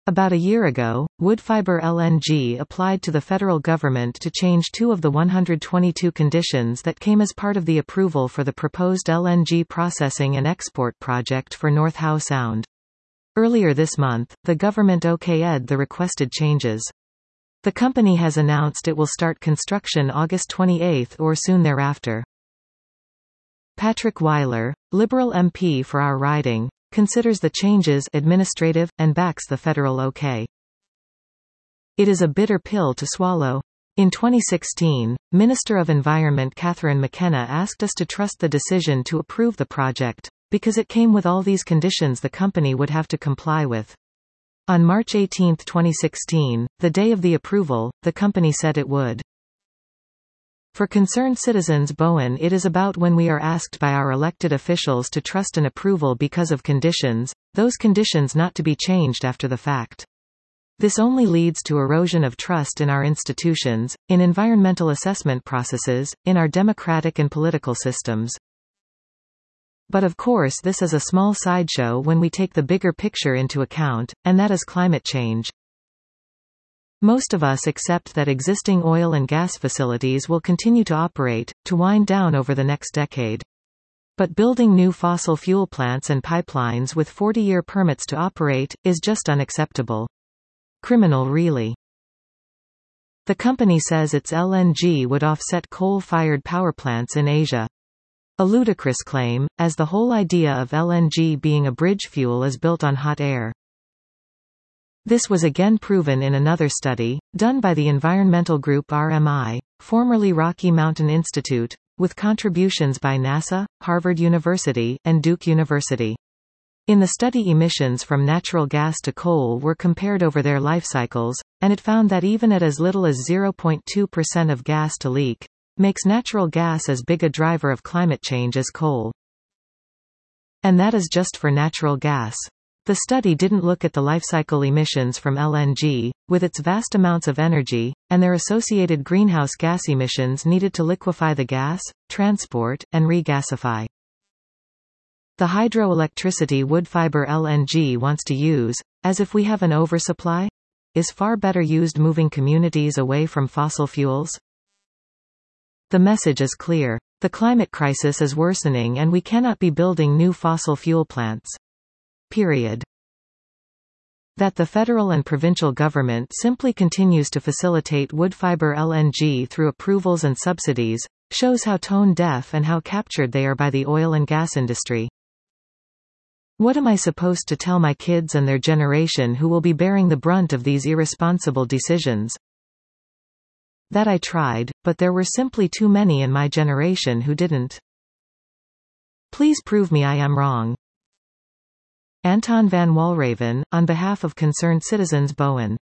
About a year ago, Woodfibre LNG applied to the federal government to change 2 of the 122 conditions that came as part of the approval for the proposed LNG processing and export project for North Howe Sound. Earlier this month, the government okayed the requested changes. The company has announced it will start construction August 28 or soon thereafter. Patrick Weiler, Liberal MP for our riding, considers the changes administrative, and backs the federal okay. It is a bitter pill to swallow. In 2016, Minister of Environment Catherine McKenna asked us to trust the decision to approve the project, because it came with all these conditions the company would have to comply with. On March 18, 2016, the day of the approval, the company said it would. For concerned citizens Bowen, it is about when we are asked by our elected officials to trust an approval because of conditions, those conditions not to be changed after the fact. This only leads to erosion of trust in our institutions, in environmental assessment processes, in our democratic and political systems. But of course this is a small sideshow when we take the bigger picture into account, and that is climate change. Most of us accept that existing oil and gas facilities will continue to operate, to wind down over the next decade. But building new fossil fuel plants and pipelines with 40-year permits to operate, is just unacceptable. Criminal really. The company says its LNG would offset coal-fired power plants in Asia. A ludicrous claim, as the whole idea of LNG being a bridge fuel is built on hot air. This was again proven in another study, done by the environmental group RMI, formerly Rocky Mountain Institute, with contributions by NASA, Harvard University, and Duke University. In the study, emissions from natural gas to coal were compared over their life cycles, and it found that even at as little as 0.2% of gas to leak, makes natural gas as big a driver of climate change as coal. And that is just for natural gas. The study didn't look at the lifecycle emissions from LNG, with its vast amounts of energy, and their associated greenhouse gas emissions needed to liquefy the gas, transport, and regasify. The hydroelectricity Woodfibre LNG wants to use, as if we have an oversupply, is far better used moving communities away from fossil fuels. The message is clear. The climate crisis is worsening and we cannot be building new fossil fuel plants. Period. That the federal and provincial government simply continues to facilitate Woodfibre LNG through approvals and subsidies, shows how tone-deaf and how captured they are by the oil and gas industry. What am I supposed to tell my kids and their generation who will be bearing the brunt of these irresponsible decisions? That I tried, but there were simply too many in my generation who didn't. Please prove me I am wrong. Anton van Walraven, on behalf of Concerned Citizens Bowen.